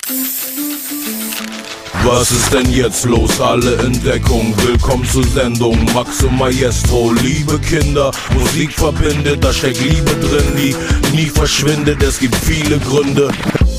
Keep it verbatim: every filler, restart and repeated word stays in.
Was ist denn jetzt los? Alle in Deckung, willkommen zur Sendung Max und Maestro. Liebe Kinder, Musik verbindet, da steckt Liebe drin, die nie verschwindet. Es gibt viele Gründe,